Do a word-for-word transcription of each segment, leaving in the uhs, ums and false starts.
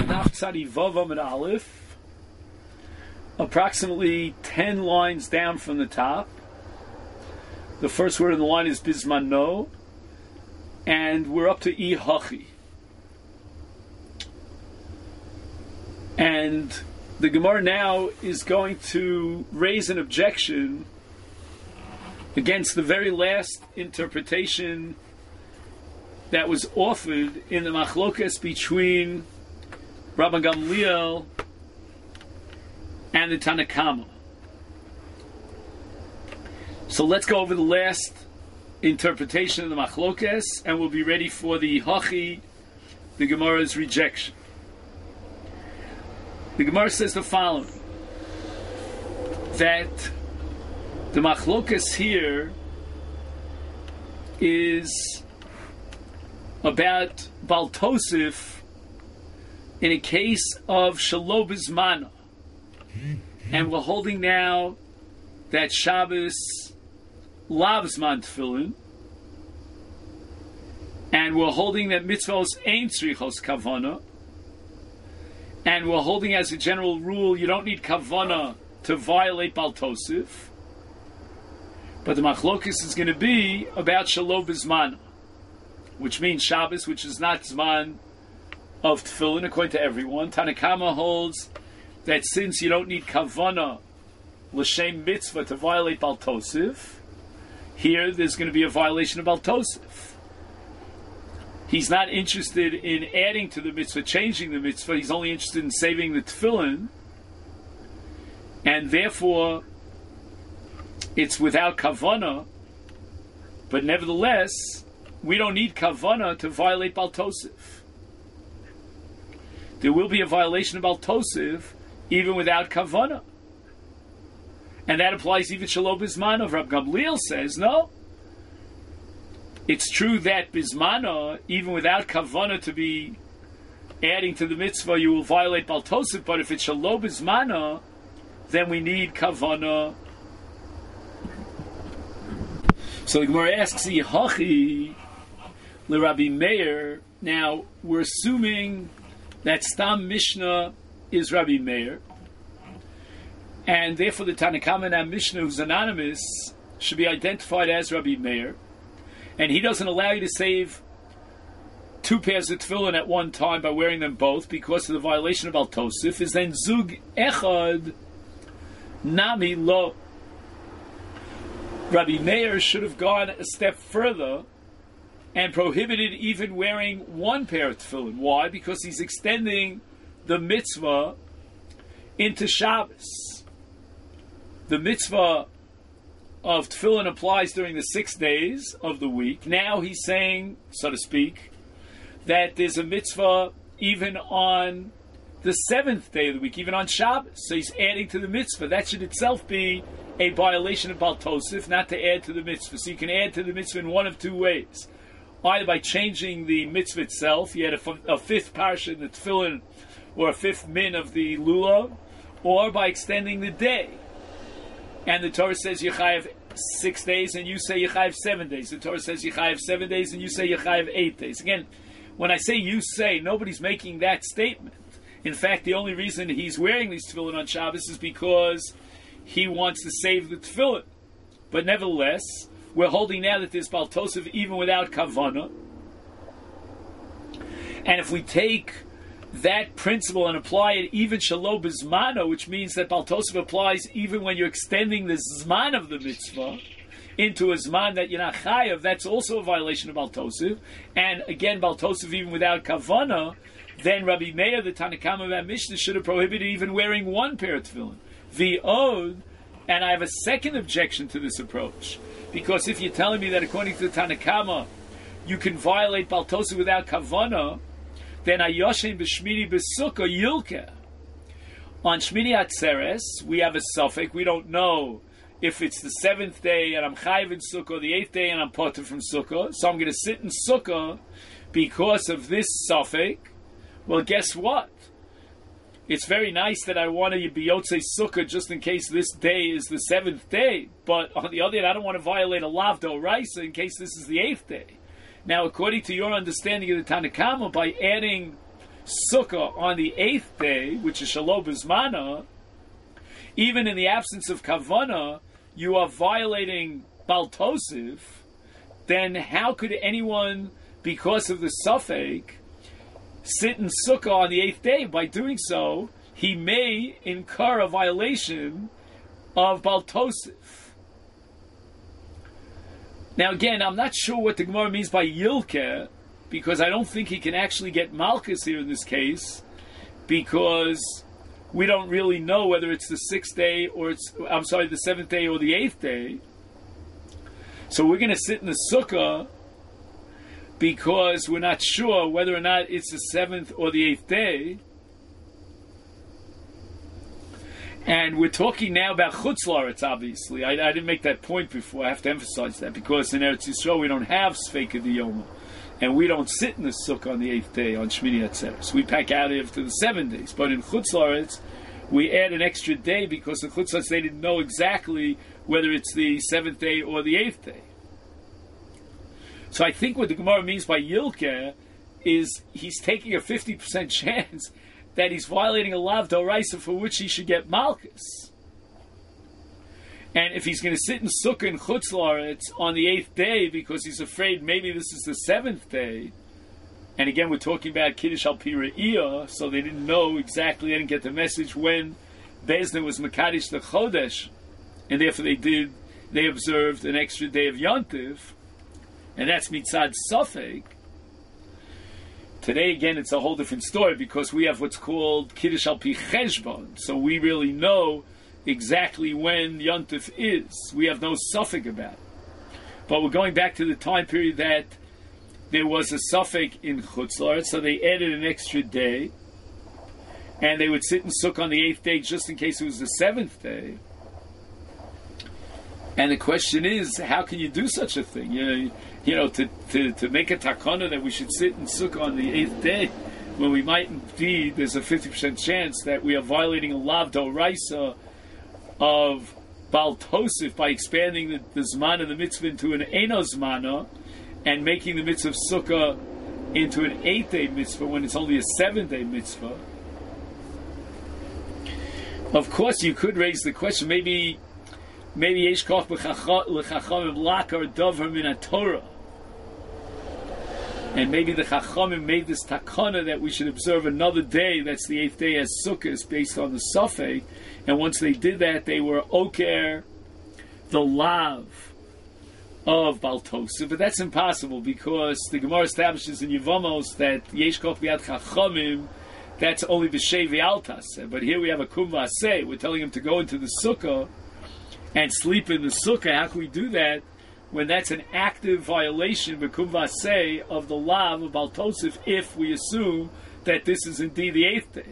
Daf Tzadi Vav Amud Aleph, approximately ten lines down from the top. The first word in the line is Bizmano, and we're up to I Hachi. And the Gemara now is going to raise an objection against the very last interpretation that was offered in the machlokas between Rabban Gamliel and the Tanna Kama. So let's go over the last interpretation of the machlokas, and we'll be ready for the Hachi, the Gemara's rejection. The Gemara says the following, that the machlokas here is about Baal Tosef in a case of Shelo Bizmana. And we're holding now that Shabbos Lav Zman Tefillin, and we're holding that mitzvos Ein Tzrichos Kavana, and we're holding as a general rule you don't need Kavana to violate Baal Tosef. But the machlokus is going to be about Shelo Bizmana, which means Shabbos, which is not Zman of Tefillin, according to everyone. Tanna Kama holds that since you don't need Kavana L'Shem Mitzvah to violate Baal Tosef, here there's going to be a violation of Baal Tosef. He's not interested in adding to the mitzvah, changing the mitzvah. He's only interested in saving the Tefillin, and therefore it's without Kavana, but nevertheless we don't need Kavana to violate Baal Tosef. There will be a violation of Baal Tosef even without Kavana. And that applies even Shelo Bizmana. Rab Gamliel says, no. It's true that Bizmana, even without Kavana to be adding to the mitzvah, you will violate Baal Tosef, but if it's Shelo Bizmana, then we need Kavana. So the Gemara asks, Hachi L'Rabbi Meir. Now, we're assuming that Stam Mishnah is Rabbi Meir, and therefore the Tanna Kama in our Mishnah, who's anonymous, should be identified as Rabbi Meir, and he doesn't allow you to save two pairs of tefillin at one time by wearing them both because of the violation of Baal Tosef. Is then Zug Echad Nami Lo. Rabbi Meir should have gone a step further and prohibited even wearing one pair of tefillin. Why? Because he's extending the mitzvah into Shabbos. The mitzvah of tefillin applies during the six days of the week. Now he's saying, so to speak, that there's a mitzvah even on the seventh day of the week, even on Shabbos. So he's adding to the mitzvah. That should itself be a violation of Baal Tosef, not to add to the mitzvah. So you can add to the mitzvah in one of two ways. Either by changing the mitzvah itself, you had a, f- a fifth parsha in the tefillin, or a fifth min of the lulav, or by extending the day. And the Torah says you chayav six days, and you say you chayav seven days. The Torah says you chayav seven days, and you say you chayav eight days. Again, when I say you say, nobody's making that statement. In fact, the only reason he's wearing these tefillin on Shabbos is because he wants to save the tefillin. But nevertheless, we're holding now that there's Baal Tosef even without Kavana. And if we take that principle and apply it even Shelo Bizmana, which means that Baal Tosef applies even when you're extending the Zman of the mitzvah into a Zman that you're not chayav, that's also a violation of Baal Tosef. And again, Baal Tosef even without Kavana, then Rabbi Meir, the Tanna Kama of our Mishnah, should have prohibited even wearing one pair of tefillin. V'od, and I have a second objection to this approach, because if you're telling me that according to the Tanna Kama, you can violate Baal Tosef without Kavana, then Ayoshen b'Shmini b'Sukkah Yilkeh. On Shmini Atzeres, we have a suffix. We don't know if it's the seventh day and I'm chayiv in Sukkah, or the eighth day and I'm potter from Sukkah. So I'm going to sit in Sukkah because of this suffix. Well, guess what? It's very nice that I want to be Yotzei Sukkah just in case this day is the seventh day. But on the other hand, I don't want to violate a Lav D'Oraisa in case this is the eighth day. Now, according to your understanding of the Tanna Kama, by adding sukkah on the eighth day, which is Shelo B'Zmana, even in the absence of kavana, you are violating Bal Tosif, then how could anyone, because of the suffix, sit in sukkah on the eighth day? By doing so, he may incur a violation of Bal Tosif. Now again, I'm not sure what the Gemara means by Yilkeh, because I don't think he can actually get Malchus here in this case, because we don't really know whether it's the sixth day or it's, I'm sorry, the seventh day or the eighth day. So we're going to sit in the sukkah because we're not sure whether or not it's the seventh or the eighth day. And we're talking now about Chutz La'aretz, obviously. I, I didn't make that point before. I have to emphasize that, because in Eretz Yisrael we don't have Sfeika Diyoma. And we don't sit in the sukkah on the eighth day, on Shmini Atzeres. We pack out after the seven days. But in Chutz La'aretz, we add an extra day because in Chutz La'aretz they didn't know exactly whether it's the seventh day or the eighth day. So I think what the Gemara means by Yilkeh is he's taking a fifty percent chance that he's violating a lav d'oraisa for which he should get malchus. And if he's going to sit in sukkah in Chutz La'aretz on the eighth day because he's afraid maybe this is the seventh day, and again we're talking about Kiddush al Pi Re'iyah, so they didn't know exactly, they didn't get the message when Bezdin was Mekadosh the Chodesh, and therefore they did, they observed an extra day of Yontif, and that's Mitzad Safek. Today, again, it's a whole different story because we have what's called Kiddush al Pi Cheshbon, so we really know exactly when Yontif is. We have no suffix about it. But we're going back to the time period that there was a suffix in Chutz La'aretz, so they added an extra day, and they would sit in sukkah on the eighth day just in case it was the seventh day. And the question is, how can you do such a thing? You know, you know, to, to, to make a takana that we should sit in sukkah on the eighth day, when we might indeed, there's a fifty percent chance that we are violating a lav d'oraisa of Bal Tosif by expanding the, the Zman of the mitzvah into an Eino Zmana and making the mitzvah of Sukkah into an eight-day mitzvah when it's only a seven-day mitzvah. Of course, you could raise the question, maybe maybe Yesh Koch L'Chachamim Lakar Dover Min HaTorah, and maybe the Chachamim made this takana that we should observe another day, that's the eighth day, as Sukkot, based on the Safek. And once they did that, they were oker the lav of Bal Tosif. But that's impossible because the Gemara establishes in Yevamos that Yesh Koch B'yad Chachamim, that's only B'shei V'altas. But here we have a Kum V'aseh. We're telling him to go into the Sukkah and sleep in the Sukkah. How can we do that when that's an active violation, B'kum V'aseh, of the lav of Bal Tosif, if we assume that this is indeed the eighth day?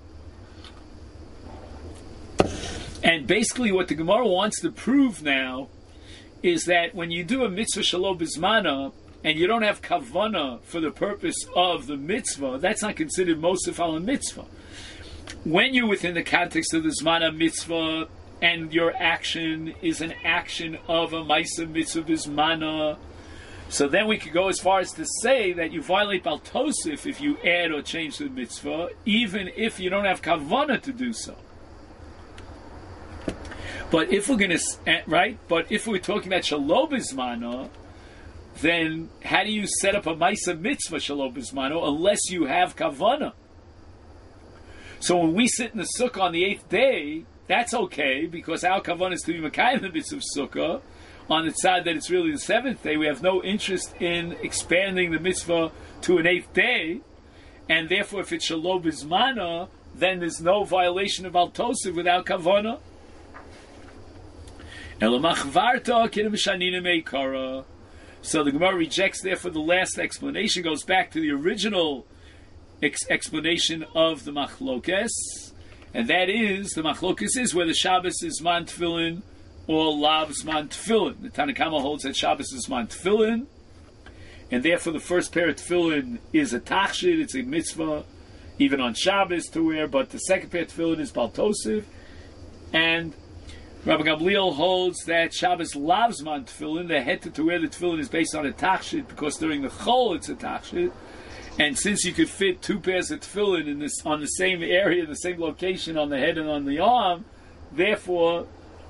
And basically what the Gemara wants to prove now is that when you do a mitzvah Shelo B'Zmana and you don't have kavana for the purpose of the mitzvah, that's not considered mosif al mitzvah. When you're within the context of the Zmana mitzvah and your action is an action of a Maisa mitzvah B'Zmana, so then we could go as far as to say that you violate Bal Tosif if you add or change the mitzvah, even if you don't have kavana to do so. But if we're going to, right? But if we're talking about Shelo B'Zmana, then how do you set up a Maisa Mitzvah Shelo B'Zmana unless you have Kavana? So when we sit in the Sukkah on the eighth day, that's okay because our Kavana is to be Makayim the Mitzvah of Sukkah. On the side that it's really the seventh day, we have no interest in expanding the Mitzvah to an eighth day, and therefore if it's Shelo B'Zmana, then there's no violation of Al Tosif without Kavana. So the Gemara rejects, therefore the last explanation goes back to the original ex- explanation of the Machlokes, and that is, the Machlokes is whether Shabbos is Zman Tefillin or Lav Zman Tefillin. The Tanna Kama holds that Shabbos is Zman Tefillin, and therefore the first pair of Tefillin is a Tachshit, it's a mitzvah, even on Shabbos to wear, but the second pair of Tefillin is Bal Tosif, and Rabbi Gamliel holds that Shabbos Lav Zman Tefillin, the heter to wear the tefillin is based on a tachshit because during the chol it's a tachshit, And since you could fit two pairs of tefillin in this on the same area, the same location, on the head and on the arm, therefore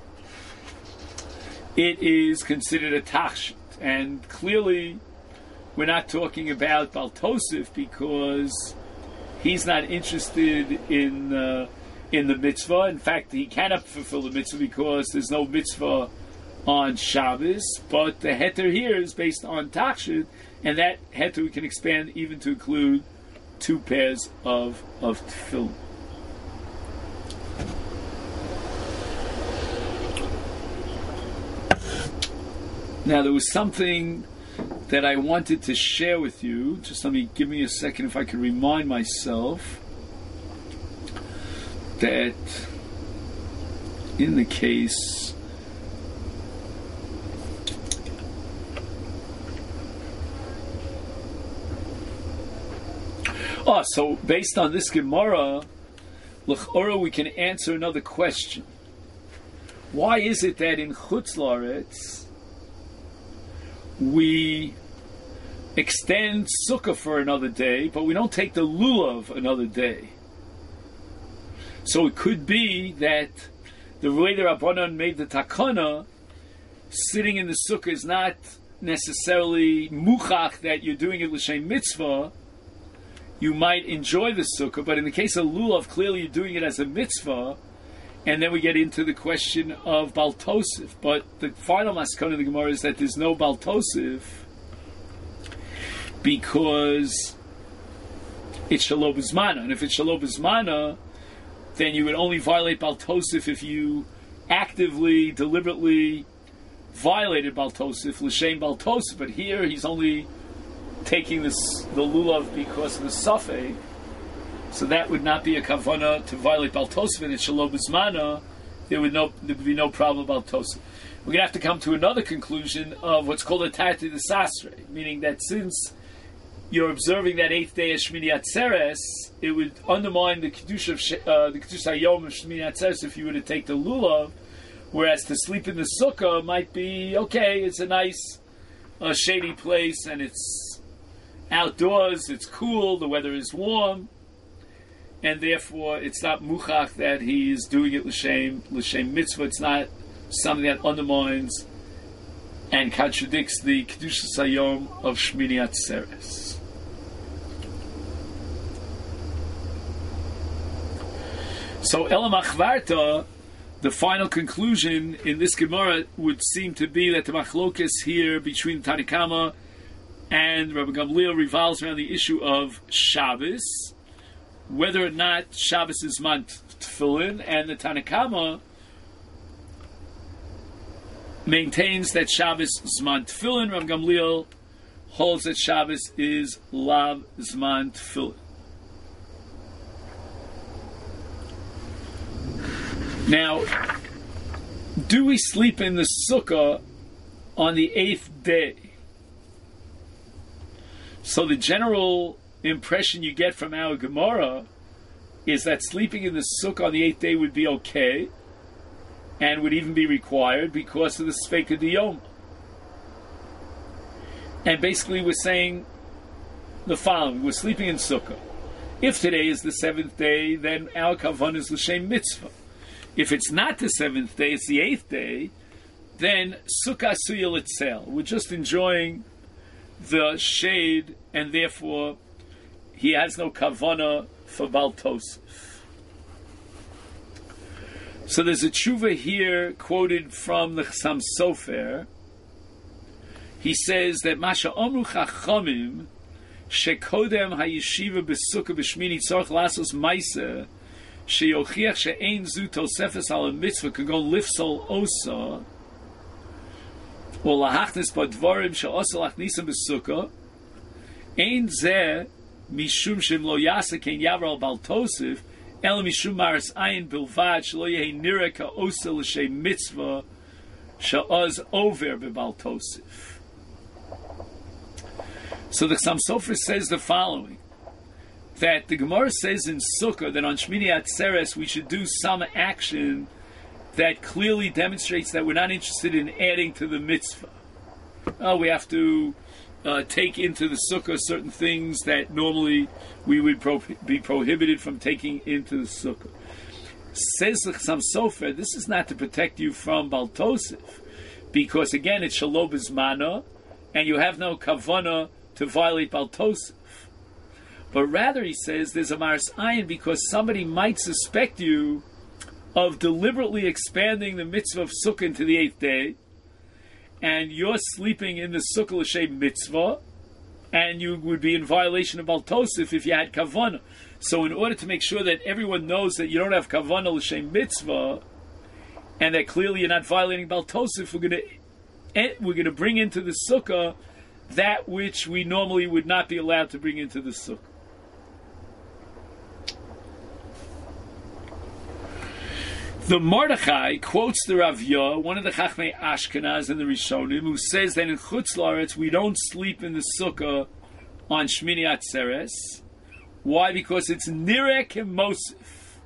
it is considered a tachshit. And clearly, we're not talking about Baal Tosef because he's not interested in uh, in the mitzvah. In fact, he cannot fulfill the mitzvah because there's no mitzvah on Shabbos. But the heter here is based on tachshit, and that heter we can expand even to include two pairs of of tefillin. Now, there was something that I wanted to share with you. Just let me, give me a second if I could remind myself that in the case oh, so based on this Gemara, l'chora, we can answer another question. Why is it that in Chutz La'aretz we extend Sukkah for another day, but we don't take the Lulav another day? So it could be that the way the Rabbanan made the Takana, sitting in the Sukkah is not necessarily muchach that you're doing it l'shem mitzvah. You might enjoy the Sukkah, but in the case of Lulav, clearly you're doing it as a mitzvah. And then we get into the question of Baal Tosef. But the final maskana of the Gemara is that there's no Baal Tosef because it's Shalom B'Zmana. And if it's Shalom B'Zmana, then you would only violate Baal Tosef if you actively, deliberately violated Baal Tosef, L'Shem Baal Tosef. But here he's only taking this, the Lulav because of the Safek. So that would not be a kavana to violate Baal Tosef, and it's Shalom B'Zmana, there would no there would be no problem about Tosef. We're going to have to come to another conclusion of what's called a Tarti de Sasre, meaning that since you're observing that eighth day of Shmini Atzeres, it would undermine the Kedusha of uh, the Kedusha Hayom of Shmini Atzeres if you were to take the Lulav, whereas to sleep in the Sukkah might be, okay, it's a nice uh, shady place, and it's outdoors, it's cool, the weather is warm, and therefore it's not muchach that he's doing it l'shem l'shem mitzvah. It's not something that undermines and contradicts the Kedushas Hayom of Shmini Atzeres. So Ela Machvarta, the final conclusion in this Gemara would seem to be that the machlokas here between Tanna Kama and Rabbi Gamliel revolves around the issue of Shabbos, whether or not Shabbos is man tefillin, and the Tanna Kama maintains that Shabbos is man tefillin. Rabbi Gamliel holds that Shabbos is lav zman tefillin. Now, do we sleep in the sukkah on the eighth day? So the general impression you get from our Gemara is that sleeping in the sukkah on the eighth day would be okay, and would even be required because of the Sfeika Diyom. And basically we're saying the following: we're sleeping in sukkah. If today is the seventh day, then our kavan is l'shem mitzvah. If it's not the seventh day, it's the eighth day, then sukkah suyel itzel. We're just enjoying the shade, and therefore he has no kavana for Baal Tosef. So there's a tshuva here quoted from the Chassam Sofer. He says that Masha Omru Chachamim shekodem hayeshiva b'sukkah b'shmini tzorch lasos ma'aseh sheyochiach she'ein zu tosefes al mitzvah kagon lifsol osa or lahachnis b'dvarim she'osa lachnisam b'sukkah ein zeh mishum shem lo yasa ken yavar al Baal Tosef el mishum maris ayin bilvad shelo yehi nira ka'osa l'shem mitzvah she'oz over b'Baal Tosef. So the Chassam Sofer says the following, that the Gemara says in Sukkah that on Shmini Atzeres we should do some action that clearly demonstrates that we're not interested in adding to the mitzvah. Oh, we have to uh, take into the sukkah certain things that normally we would pro- be prohibited from taking into the sukkah. Says the Chassam Sofer, this is not to protect you from Baltosif, because again it's Shalom Bizmana, and you have no kavanah to violate Baltosif. But rather, he says, there's a Maris Ayin because somebody might suspect you of deliberately expanding the mitzvah of sukkah into the eighth day, and you're sleeping in the sukkah l'shem mitzvah, and you would be in violation of Baltosif if you had kavanah. So in order to make sure that everyone knows that you don't have kavanah l'shem mitzvah, and that clearly you're not violating Baltosif, we're going to we're going to bring into the sukkah that which we normally would not be allowed to bring into the sukkah. The Mordechai quotes the Rav Yah, one of the Chachmei Ashkenaz and the Rishonim, who says that in Chutz La'aretz we don't sleep in the sukkah on Shmini Atzeres. Why? Because it's nirek and mosif.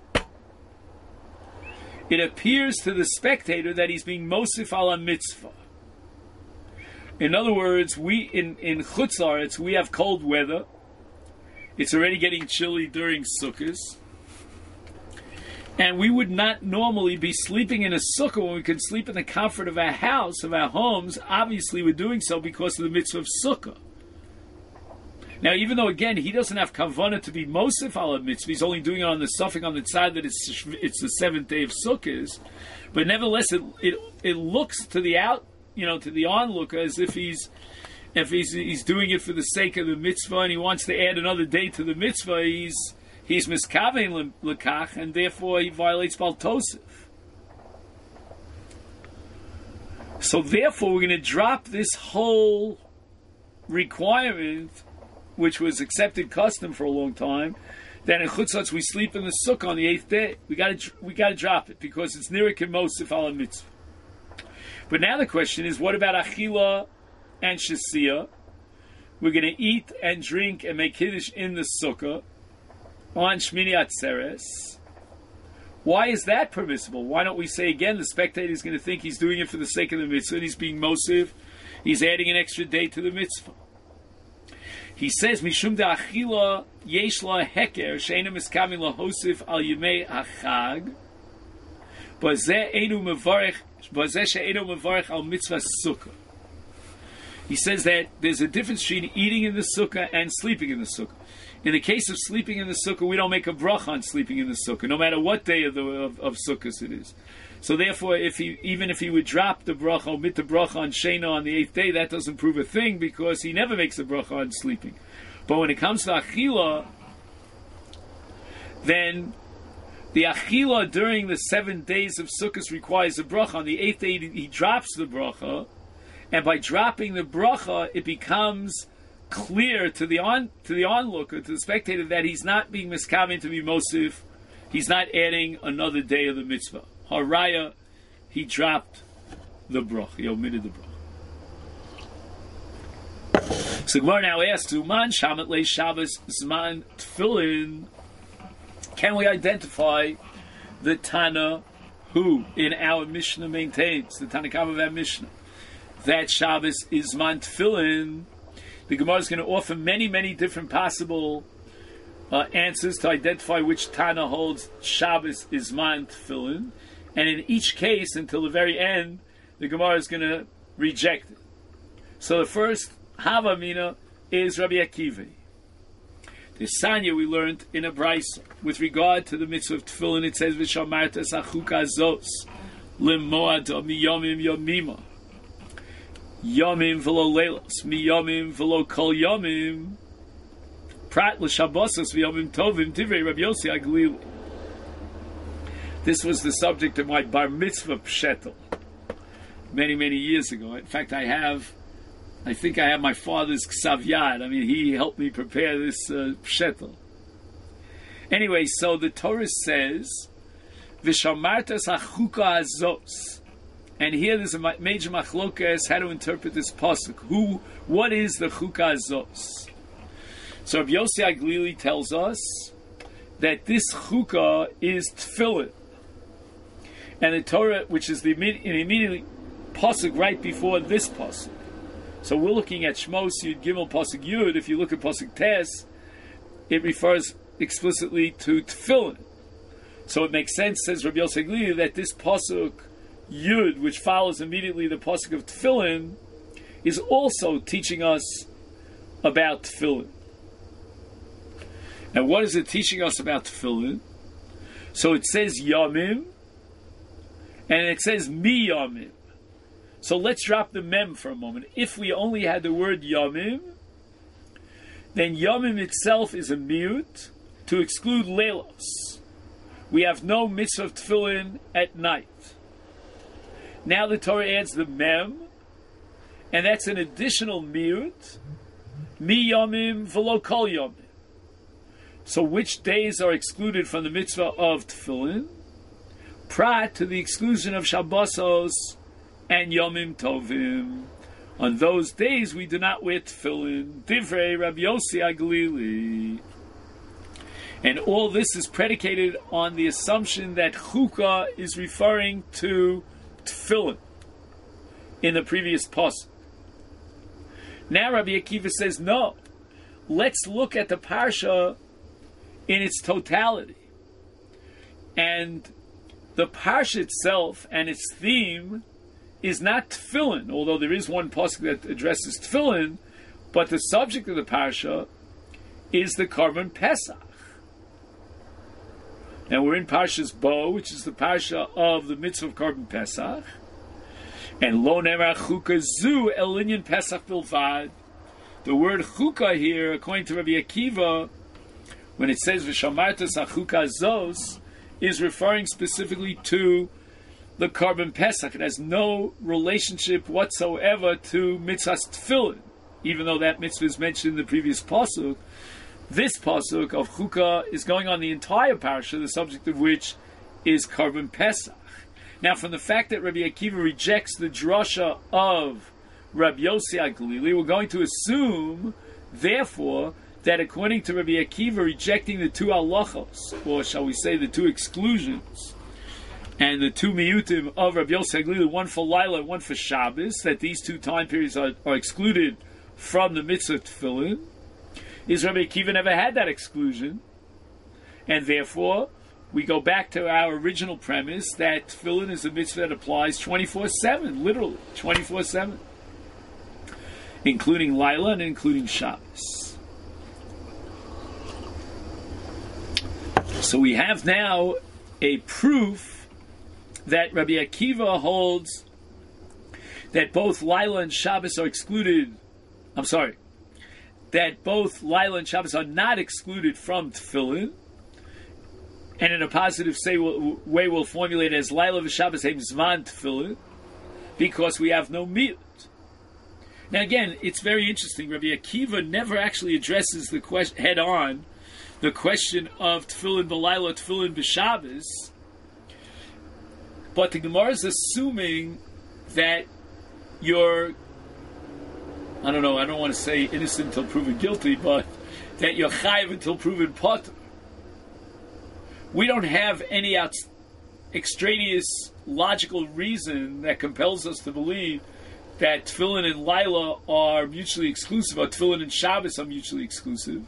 It appears to the spectator that he's being mosif ala mitzvah. In other words, we in in Chutz La'aretz we have cold weather. It's already getting chilly during Sukkot. And we would not normally be sleeping in a sukkah when we could sleep in the comfort of our house, of our homes. Obviously, we're doing so because of the mitzvah of sukkah. Now, even though, again, he doesn't have kavanah to be mosif ala mitzvah, he's only doing it on the suffix on the side that it's it's the seventh day of sukkahs. But nevertheless, it it it looks to the out, you know, to the onlooker as if he's if he's he's doing it for the sake of the mitzvah and he wants to add another day to the mitzvah. He's He's miskavein lekach, and therefore he violates Baltosif. So therefore we're going to drop this whole requirement, which was accepted custom for a long time, that in Chutz La'aretz we sleep in the sukkah on the eighth day. We got to we got to drop it because it's nirek and mosif ala mitzvah. But now the question is, what about achila and shasiyah? We're going to eat and drink and make kiddush in the sukkah on Shmini Atzeres. Why is that permissible? Why don't we say again, the spectator is going to think he's doing it for the sake of the mitzvah, and he's being mosiv, he's adding an extra day to the mitzvah. He says, Mishum da achila yesh la heker, she'ena miskamin lahosif al yimei hachag, bazeh einu mevarech, bazeh she'enu mevarech al mitzvah sukkah. He says that there's a difference between eating in the sukkah and sleeping in the sukkah. In the case of sleeping in the sukkah, we don't make a bracha on sleeping in the sukkah, no matter what day of the of, of sukkahs it is. So therefore, if he even if he would drop the bracha, omit the bracha on shena on the eighth day, that doesn't prove a thing because he never makes a bracha on sleeping. But when it comes to achila, then the achila during the seven days of sukkahs requires a bracha. On the eighth day, he drops the bracha, and by dropping the bracha, it becomes clear to the on to the onlooker, to the spectator, that he's not being miskaven to be mosif. He's not adding another day of the mitzvah. Haraya, he dropped the bracha. He omitted the bracha. So Gemara now asks, "Uman shamat le Shabbos zman tefillin?" Can we identify the Tana who in our Mishnah maintains, the Tana Kama of our Mishnah, that Shabbos is zman tefillin? The Gemara is going to offer many, many different possible uh, answers to identify which Tana holds Shabbos is man tefillin, and in each case, until the very end, the Gemara is going to reject it. So the first Havamina is Rabbi Akiva. The Sanya we learned in a brisa with regard to the mitzvah of tefillin. It says v'shamarta sachuka zos limoad miyomim yomima. Yomim v'lo leilos, mi yomim v'lo kol yomim, prat l'shabosos v'yomim tovim, tivrei Rabbi Yossi Aglili. This was the subject of my bar mitzvah pshetel many, many years ago. In fact, I have, I think I have my father's ksav yad. I mean, he helped me prepare this uh, pshetel. Anyway, so the Torah says, v'shamartas hachuka azos. And here there's a major machlokas how to interpret this pasuk. Who, what is the chukah zos? So Rabbi Yossi Aglili tells us that this chukah is tefillin, and the Torah, which is the immediately pasuk right before this pasuk, So we're looking at Shmos Yud Gimel Pasuk Yud. If you look at Pasuk Tes, it refers explicitly to Tefillin. So it makes sense, says Rabbi Yossi Aglili, that this Pasuk Yud, which follows immediately the Pasuk of Tefillin, is also teaching us about Tefillin. And what is it teaching us about Tefillin? So it says Yamim, and it says Mi Yamim. So let's drop the mem for a moment. If we only had the word Yamim, then Yamim itself is a miut to exclude Leilos. We have no mitzvah of Tefillin at night. Now the Torah adds the mem, and that's an additional miut, Mi Yamim v'lo kol Yamim. So which days are excluded from the mitzvah of Tefillin? Prat to the exclusion of Shabbosos and Yomim Tovim. On those days we do not wear Tefillin. Divrei Rabbi Yossi Aglili. And all this is predicated on the assumption that Chukah is referring to Tefillin in the previous pasuk. Now Rabbi Akiva says, no. Let's look at the parsha in its totality. And the parsha itself and its theme is not Tefillin, although there is one pasuk that addresses Tefillin, but the subject of the parsha is the Korban Pesach. Now we're in Parshas Bo, which is the parsha of the mitzvah of Korban Pesach, and Lo Nemar Chukah Zu El Inyan Pesach Bilvad. The word Chukah here, according to Rabbi Akiva, when it says V'shamartas HaChukah Zos, is referring specifically to the Korban Pesach. It has no relationship whatsoever to Mitzvah's Tefillin, even though that mitzvah is mentioned in the previous pasuk. This pasuk of Chukah is going on the entire parsha, the subject of which is Korban Pesach. Now, from the fact that Rabbi Akiva rejects the drasha of Rabbi Yossi Aglili, we're going to assume, therefore, that according to Rabbi Akiva rejecting the two halachos, or shall we say the two exclusions, and the two miyutim of Rabbi Yossi Aglili, one for Laila and one for Shabbos, that these two time periods are, are excluded from the mitzvah Tefillin, is Rabbi Akiva never had that exclusion, and therefore we go back to our original premise that Tefillin is a mitzvah that applies twenty-four seven, literally twenty-four seven, including Laila and including Shabbos. So we have now a proof that Rabbi Akiva holds that both Laila and Shabbos are excluded. I'm sorry. That both Laila and Shabbos are not excluded from Tefillin, and in a positive say, way we'll formulate it as Laila v'Shabbos heim zman Tefillin, because we have no miut. Now again, it's very interesting. Rabbi Akiva never actually addresses the question head on, the question of Tefillin b'Laila, Tefillin b'Shabbos, but the Gemara is assuming that you're, I don't know, I don't want to say innocent until proven guilty, but that you're chayiv until proven potter. We don't have any out- extraneous logical reason that compels us to believe that Tefillin and Laila are mutually exclusive, or Tefillin and Shabbos are mutually exclusive.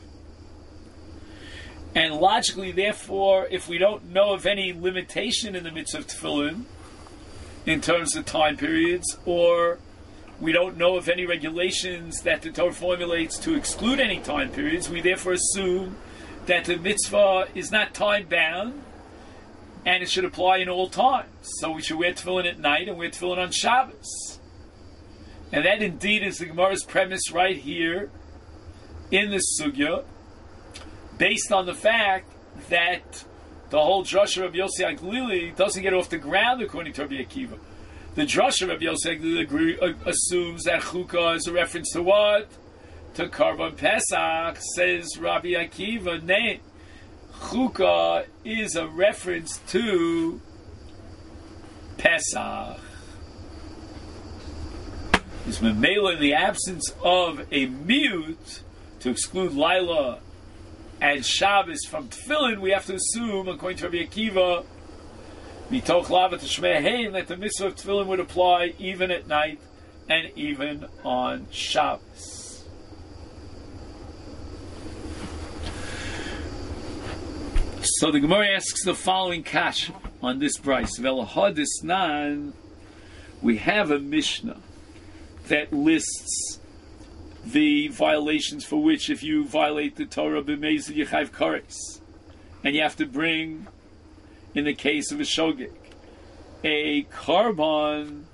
And logically, therefore, if we don't know of any limitation in the mitzvah of Tefillin, in terms of time periods, or we don't know of any regulations that the Torah formulates to exclude any time periods, we therefore assume that the mitzvah is not time-bound, and it should apply in all times. So we should wear tefillin at night and wear tefillin on Shabbos. And that indeed is the Gemara's premise right here in this sugya, based on the fact that the whole drasha of Yossi Aglili doesn't get off the ground according to Rabbi Akiva. The drasha of Yossi Aglili assumes that Chukah is a reference to what? To Korban Pesach. Says Rabbi Akiva, nay, Chukah is a reference to Pesach. It's memela in the absence of a miut to exclude Laila and Shabbos from Tefillin. We have to assume, according to Rabbi Akiva, mitoch lavat shmei hein, that the mitzvah of Tefillin would apply even at night. and even on Shabbos. So the Gemara asks the following kasha on this brayso. Velahadisnan, we have a Mishnah that lists the violations for which, if you violate the Torah b'meizid, you chayv kares, and you have to bring, in the case of a shogeg, a carbon.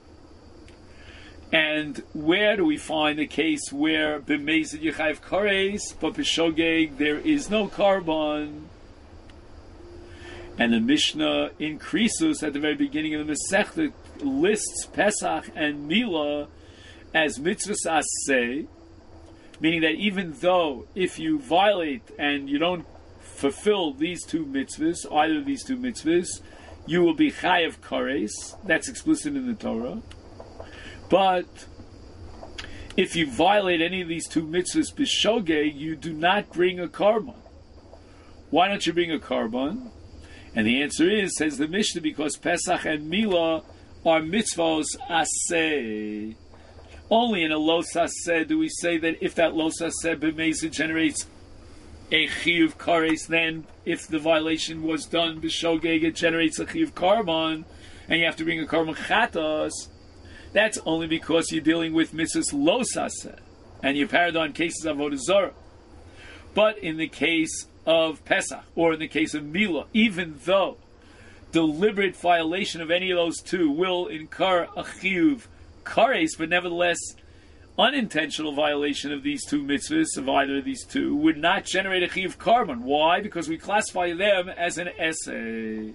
And where do we find a case where b'meizid you chayv kares, but b'shogeg there is no carbon? And the Mishnah in Krisus at the very beginning of the Masechta lists Pesach and Milah as mitzvahs aseh, meaning that even though if you violate and you don't fulfill these two mitzvahs, either of these two mitzvahs, you will be chayav kares. That's explicit in the Torah. But if you violate any of these two mitzvahs b'shogeg, you do not bring a carbon. Why don't you bring a carbon? And the answer is, says the Mishnah, because Pesach and Milah are mitzvahs aseh. Only in a los aseh do we say that if that los aseh b'meizid generates a chiyuv kares, then if the violation was done b'shogeg, it generates a chiyuv carbon, and you have to bring a carbon chatos. That's only because you're dealing with mitzvahs los aseh, and you're parod on cases of avodah zarah. But in the case of Pesach, or in the case of Milah, even though deliberate violation of any of those two will incur a chiyuv kares, but nevertheless unintentional violation of these two mitzvahs, of either of these two, would not generate a chiyuv carbon. Why? Because we classify them as an essay.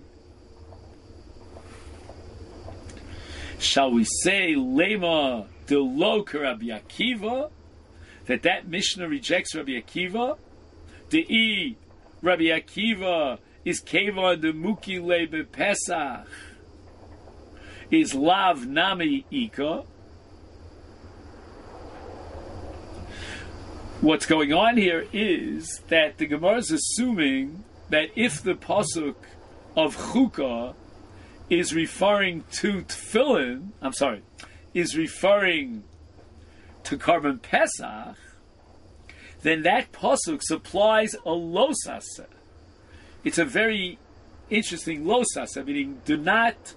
Shall we say lema de lo Rabbi Akiva, that that Mishnah rejects Rabbi Akiva? De'i Rabbi Akiva is keva de muki le bepesach is lav nami ika. What's going on here is that the Gemara is assuming that if the pasuk of Chukah is referring to Tefillin, I'm sorry, is referring to Karban Pesach, then that pasuk supplies a los aseh. It's a very interesting los aseh, meaning do not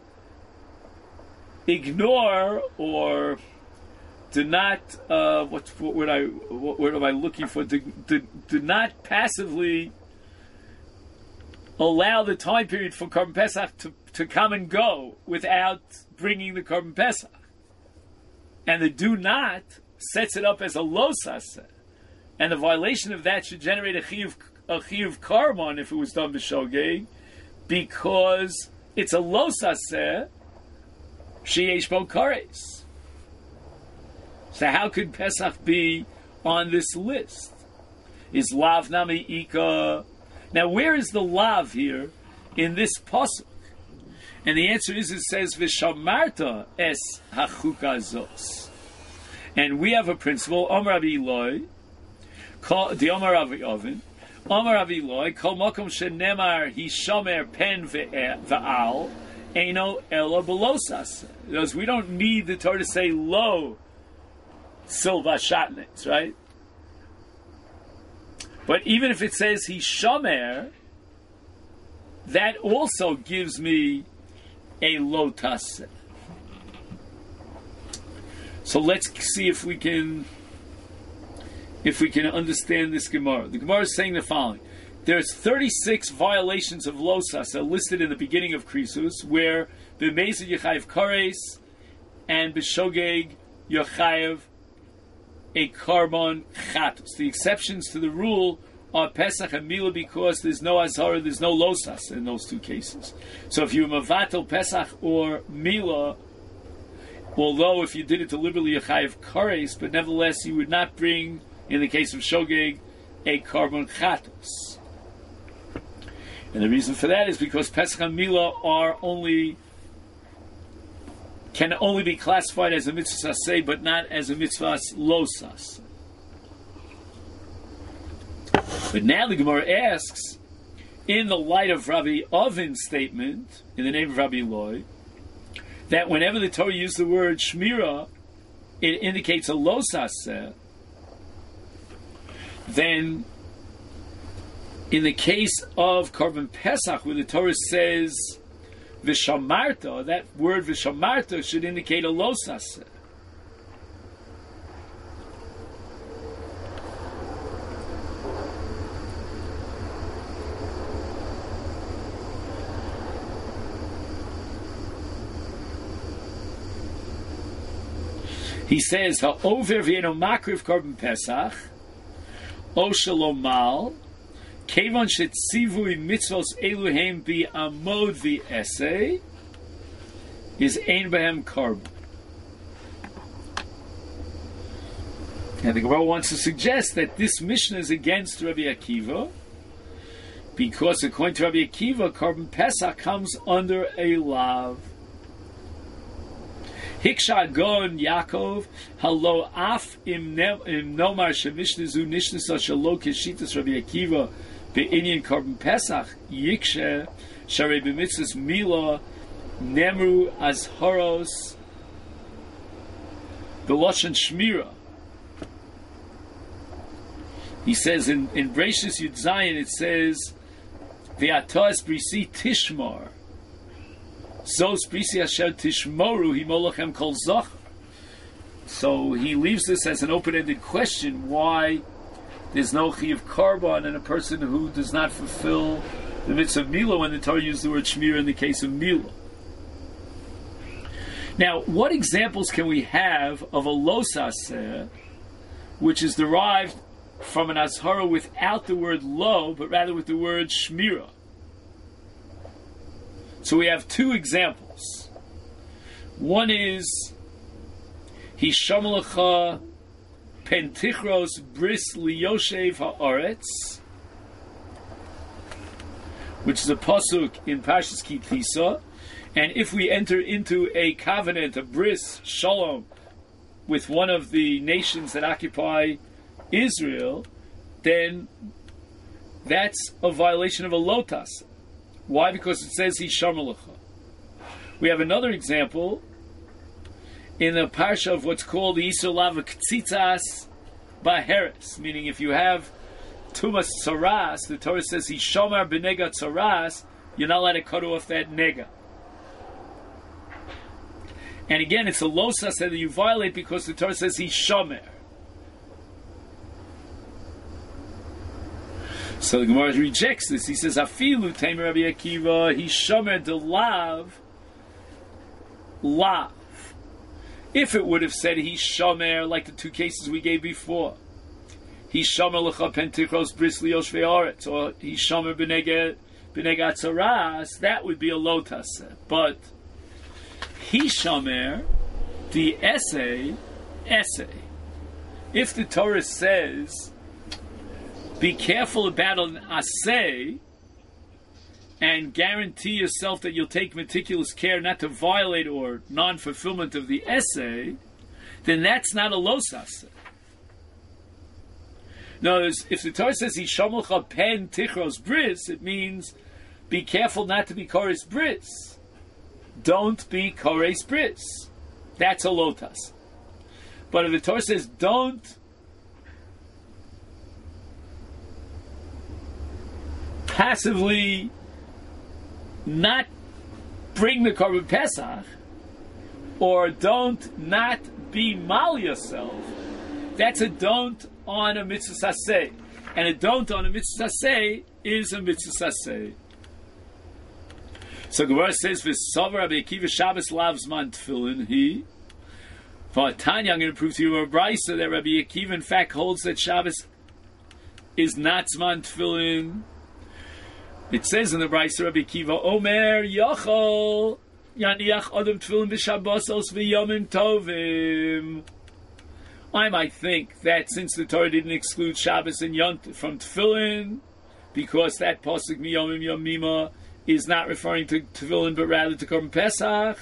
ignore or do not uh, what, what word I what word am I looking for? Do, do, do not passively allow the time period for Karban Pesach to, to come and go without bringing the Karban Pesach. And the do not sets it up as a los aseh. And the violation of that should generate a chiyuv, a chiyuv carbon if it was done b'shogeg, because it's a los aseh sheyesh bo kares. So how could Pesach be on this list? Is lav nami ika? Now where is the lav here in this pasuk? And the answer is, it says v'shamarta es hachukah zos. And we have a principle, Amar Rabbi Eloi, the Amar Rabbi Oven, Amar Rabbi Eloi, Kol Makom Shenemar Hishomer Pen Ve'al, Eino Ela Belosas. Because we don't need the Torah to say Lo Silva Shatnez, right? But even if it says Hishomer, that also gives me a Lo Taseh. So let's see if we can if we can understand this Gemara. The Gemara is saying the following. There's thirty-six violations of los aseh listed in the beginning of Krisus, where b'meizid yechayev kares and b'shogeg yechayev a carbon chatos. The exceptions to the rule are Pesach and Milah, because there's no azara, there's no los aseh in those two cases. So if you're mavatel Pesach or Milah, although if you did it deliberately, you chayev kares, but nevertheless you would not bring, in the case of shogeg, a carbon chatos. And the reason for that is because Pesach and Milah are only can only be classified as a mitzvah aseh, but not as a mitzvah los aseh. But now the Gemara asks, in the light of Rabbi Oven's statement, in the name of Rabbi Eloi, that whenever the Torah used the word shmira, it indicates a lo saseh, then in the case of Korban Pesach, where the Torah says Vishamarta, that word Vishamarta should indicate a lo saseh. He says, "Ha'over v'eno makriv Korban Pesach, o shalomal, kevan shetzivui mitzvos eluhem bi amod v'esei, is ein behem korban." And the Gemara wants to suggest that this Mishnah is against Rabbi Akiva, because according to Rabbi Akiva, Korban Pesach comes under a lav. Hiksha gon Yaakov halo af im nomar shemishnezu nishnesa shalo keshitas Rabbi Akiva be'inyan Korban Pesach yikshe sharei b'mitzvos mila nemru azharos b'loshen shmira. He says in in Bereshis Yud Zayin it says v'atos brisi tishmar. So So he leaves this as an open-ended question: why there's no chi of korban in a person who does not fulfill the mitzvah of Mila when the Torah used the word shmira in the case of Mila. Now, what examples can we have of a lo saseh, which is derived from an azhara without the word lo, but rather with the word shmira? So we have two examples. One is Hishamalacha Pentichros Bris Liyoshev Haaretz, which is a pasuk in Parshas Ki Tisa, and if we enter into a covenant, a bris shalom, with one of the nations that occupy Israel, then that's a violation of a lotas. Why? Because it says Hishamalacha. We have another example in the parsha of what's called the Yisur Lava Ktzitzas Baheres, meaning if you have Tumas Tzaras, the Torah says Hishamar B'nega Tzaras, you're not allowed to cut off that nega. And again, it's a losas that you violate because the Torah says Hishamer. So the Gemara rejects this. He says, "Afilu Tamer Rabbi Akiva, he shomer de lav, lav." If it would have said he shomer, like the two cases we gave before, he shomer lecha pentichros bris liosh ve'aretz, or he shomer b'nega b'nega tzaras, that would be a lotase. But he shomer, the essay, essay. If the Torah says, be careful about an aseh and guarantee yourself that you'll take meticulous care not to violate or non-fulfillment of the essay, then that's not a los aseh. No, if the Torah says Hishamulcha pen tichros bris, it means be careful not to be kores bris. Don't be kores bris. That's a lotas. But if the Torah says don't passively not bring the Korban Pesach, or don't not be mal yourself, that's a don't on a mitzvah saseh. And a don't on a mitzvah saseh is a mitzvah saseh. So Gemara says, "V'savar Rabbi Akiva Shabbos lavs man tefillin he." For Tanya, I'm going to prove to you a brisa that Rabbi Akiva in fact holds that Shabbos is not zman tefillin. It says in the Brisa, Rabbi Akiva, Omer Yachol Yaniach Adam Tefillin B'Shabbosos V'Yomim Tovim. I might think that since the Torah didn't exclude Shabbos and Yom from Tefillin, because that pasuk Miyomim Yomima is not referring to Tefillin but rather to Korban Pesach,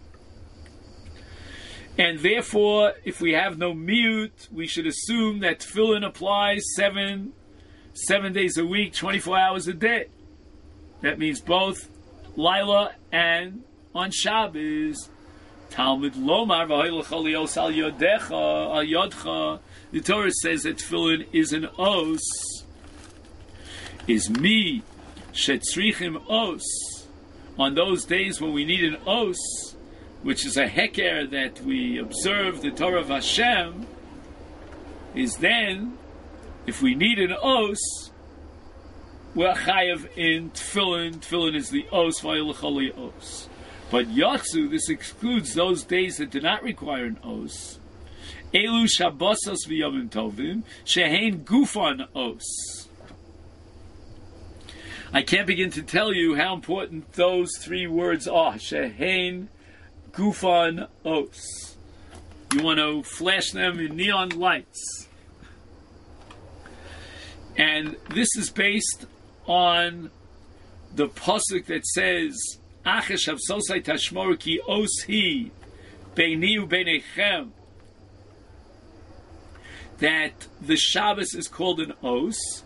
and therefore, if we have no miut, we should assume that Tefillin applies seven seven days a week, twenty-four hours a day. That means both Laila and on Shabbos, Talmud Lomar v'hoylech lios al yodecha al yodcha. The Torah says that tefillin is an os. Is mi shetzrichim os. On those days when we need an os, which is a heker that we observe the Torah of Hashem, is then, if we need an os, we're chayav in tefillin. Tefillin is the os, v'hoylech os. But Yatsu, this excludes those days that do not require an os. Elu Shabbosos v'Yomim Tovim shehein gufan os. I can't begin to tell you how important those three words are. Shehein gufan os. You want to flash them in neon lights. And this is based on the pasuk that says, Achesh Havsosai Tashmor ki os hi beini u'beinechem, that the Shabbos is called an os.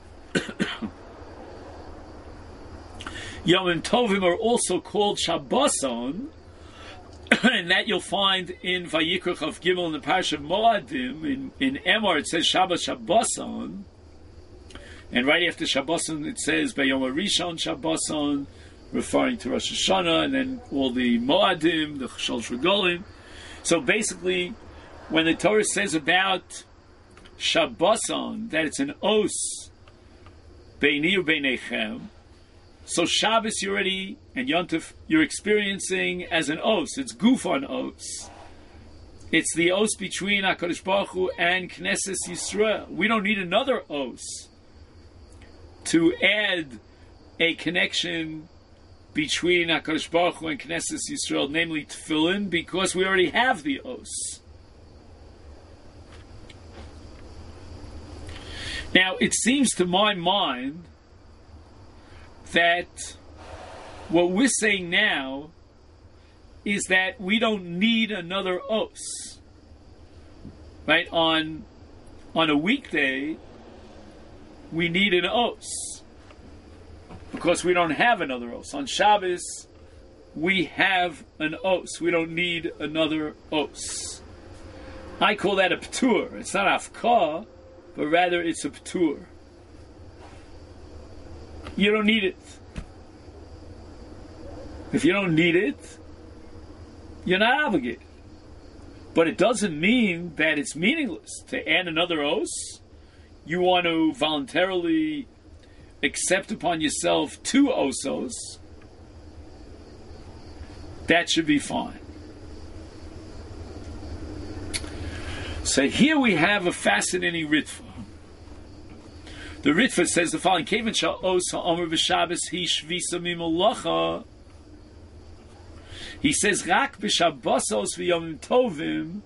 Yomim Tovim are also called Shabboson, and that you'll find in Vayikra Chav Gimel in the Parsha of Moadim. In, in Emor it says Shabbos Shabboson, and right after Shabboson it says Bayom Rishon Shabboson, referring to Rosh Hashanah, and then all the Moadim, the Shalosh Regalim. So basically, when the Torah says about Shabboson that it's an os, Beini u'beinechem, so Shabbos you already, and Yontif, you're experiencing as an os. It's gufan os. It's the os between HaKadosh Baruch Hu and Knesset Yisrael. We don't need another os to add a connection between HaKadosh Baruch Hu and Knesset Yisrael, namely tefillin, because we already have the os. Now, it seems to my mind that what we're saying now is that we don't need another os. Right? On, on a weekday, we need an os, because we don't have another os. On Shabbos, we have an os. We don't need another os. I call that a p'tur. It's not afkah, but rather it's a p'tur. You don't need it. If you don't need it, you're not obligated. But it doesn't mean that it's meaningless to add another os. You want to voluntarily accept upon yourself two osos. That should be fine. So here we have a fascinating ritva. The ritva says the following: Kevin shal os ha'omer b'Shabbos hi shvisa mimalacha. He says, Rak b'Shabbosos v'Yomim Tovim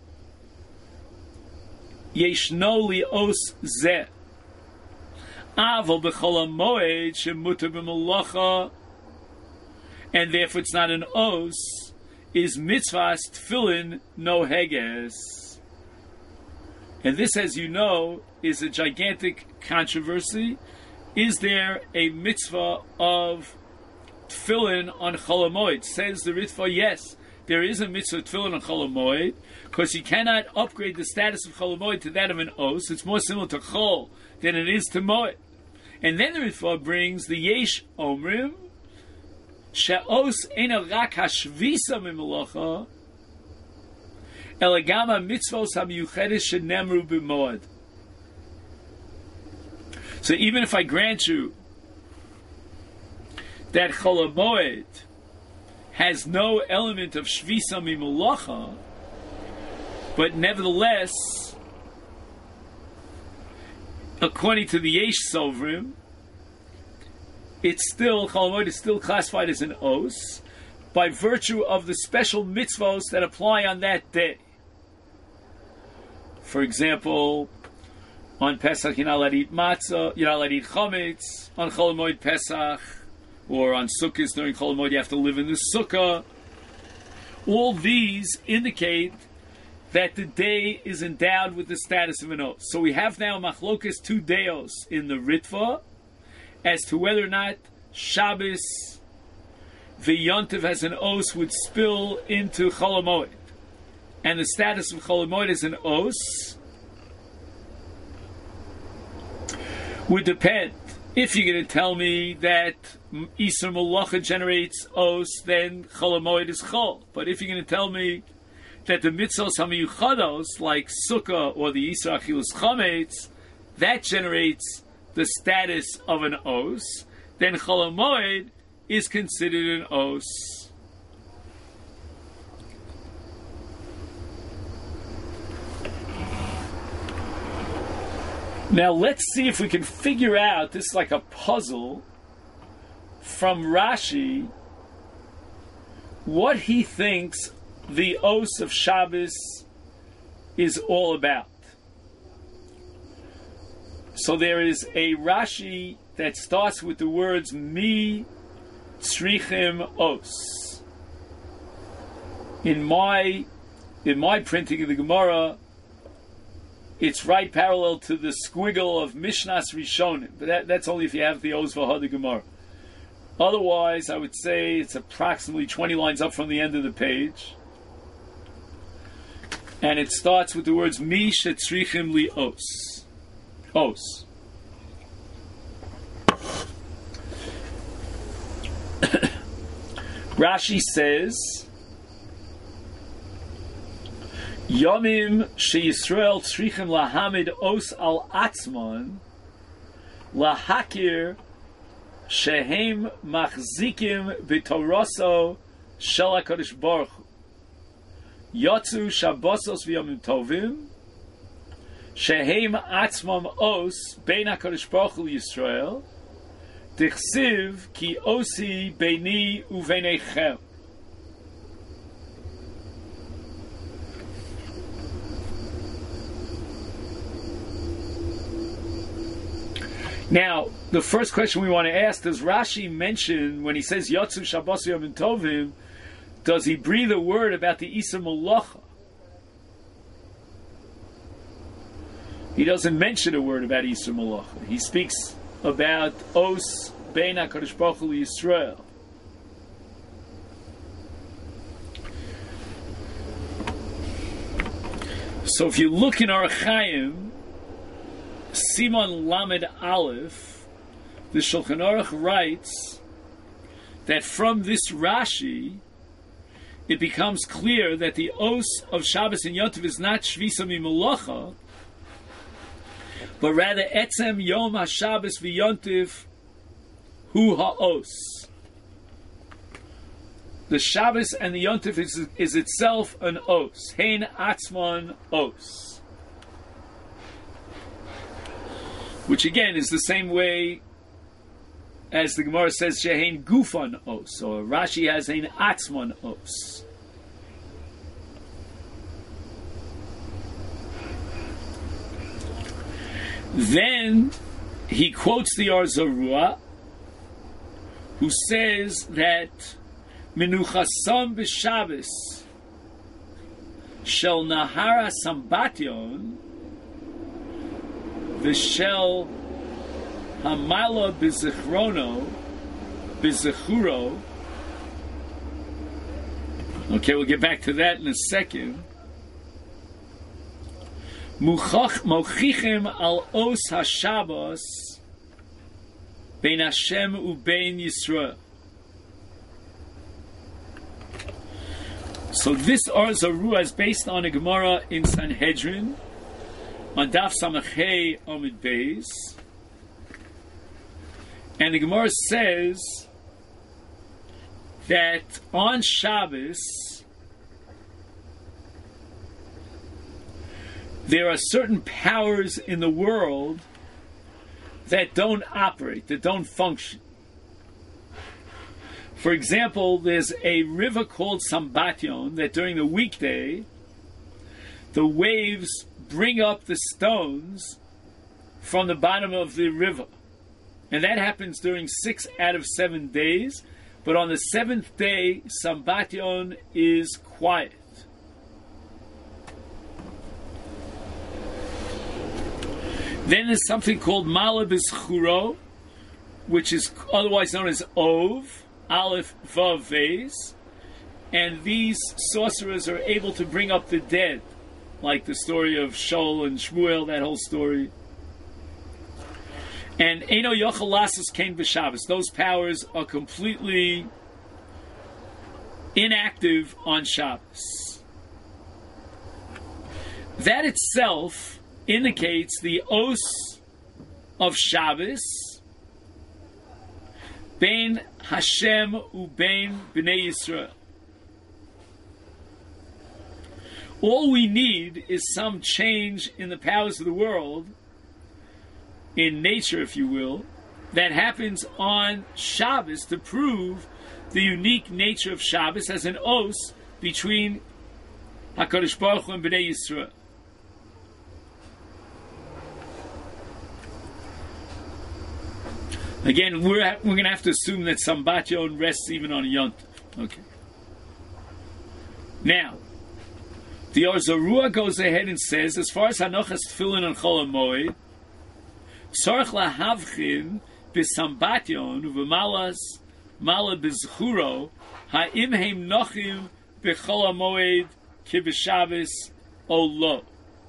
yeshno li os zeh. Aval b'chol ha'moed shemuter b'malacha, and therefore it's not an os, is mitzvahs tefillin no heges. And this, as you know, is a gigantic controversy. Is there a mitzvah of tefillin on Chol HaMoed? Says the Ritva, yes, there is a mitzvah of tefillin on Chol HaMoed, because you cannot upgrade the status of Chol HaMoed to that of an os. It's more similar to Chol than it is to Moed. And then the Ritva brings the Yesh Omrim, She'os eina rak hashvisa mimalacha, Elegama mitzvos hamiyuchedes shenemru b'moed. So even if I grant you that Chol HaMoed has no element of shvisa mimalacha, but nevertheless, according to the Yesh Sovrim, it's still, Chol HaMoed is still classified as an os by virtue of the special mitzvos that apply on that day. For example, on Pesach you're not allowed to eat matzah, you're not allowed to eat chametz. On Chol HaMoed Pesach, or on Sukkot during Chol HaMoed, you have to live in the sukkah. All these indicate that the day is endowed with the status of an os. So we have now machlokas two deos in the Ritva as to whether or not Shabbos v'Yontiv as an os would spill into Chol HaMoed. and the status of Chol Hamoed as an os would depend. If you're going to tell me that Isur Malacha generates os, then Chol Hamoed is Chol. But if you're going to tell me that the mitzvos hamiyuchados, like Sukkah or the Isur Achilus Chametz, that generates the status of an os, then Chol Hamoed is considered an os. Now let's see if we can figure out, this is like a puzzle, from Rashi, what he thinks the os of Shabbos is all about. So there is a Rashi that starts with the words Mi Tzrichim Os. In my in my printing of the Gemara, it's right parallel to the squiggle of Mishnas Rishonim, but that, that's only if you have the Os V'Hada Gemara. Otherwise, I would say it's approximately twenty lines up from the end of the page, and it starts with the words Mi Shetzrichim Li Os. Os. Rashi says, Yomim sheYisrael tzrichim lahamid os al atzmon lahakir shehem machzikim b'toroso shel HaKadosh Baruch Hu yotzu shabbosos v'yomim tovim shehem atzmon os bein HaKadosh Baruch Hu Yisrael Dichsiv ki osi beini uveneichem. Now, the first question we want to ask, does Rashi mention, when he says Yotzu Shabbos Yom Tovim, does he breathe a word about the Isur Malacha? He doesn't mention a word about Isur Malacha. He speaks about Os Bein HaKadosh Baruch Hu Yisrael. So if you look in Orach Chaim, Simon Lamed Aleph, the Shulchan Aruch writes that from this Rashi, it becomes clear that the Os of Shabbos and Yom Tov is not Shvisa Mimalacha, but rather Etzem Yom HaShabbos v'Yontiv Hu HaOs. The Shabbos and the Yontiv is, is itself an Os. Hein Atzmon Os. Which again is the same way as the Gemara says Shehein Gufon Os. So Rashi has Hein Atzmon Os. Then he quotes the Or Zarua, who says that Menuchasam b'Shabbos shel Nahara Sambation v'shel Hamala b'Zichrono b'Zichuro. Okay, we'll get back to that in a second. Mochichim al os HaShabbos bein Hashem ubein Yisrael. So this Or Zarua is based on a Gemara in Sanhedrin on Daf Samachei Omid Beis, and the Gemara says that on Shabbos there are certain powers in the world that don't operate, that don't function. For example, there's a river called Sambation that during the weekday, the waves bring up the stones from the bottom of the river. And that happens during six out of seven days. But on the seventh day, Sambation is quiet. Then there's something called Mala B'Zchuro, which is otherwise known as Ov, Aleph Vav Vez. and these sorcerers are able to bring up the dead, like the story of Shaul and Shmuel, that whole story. And Eino Yochel Lasos Kain B'Shabbos. Those powers are completely inactive on Shabbos. That itself indicates the os of Shabbos, Bein Hashem ubein Bnei Yisrael. All we need is some change in the powers of the world, in nature, if you will, that happens on Shabbos to prove the unique nature of Shabbos as an os between HaKadosh Baruch Hu and Bnei Yisrael. Again, we're we're going to have to assume that Sambat Yon rests even on a Yont. Okay. Now, the Or Zarua goes ahead and says, as far as Hanochas Tefillin on Chol HaMoed, Tzarich lahavchin b'Sambat Yon u'v'malas mala b'zchuro ha'im heim nochim b'Chol HaMoed ki b'Shabbos o lo.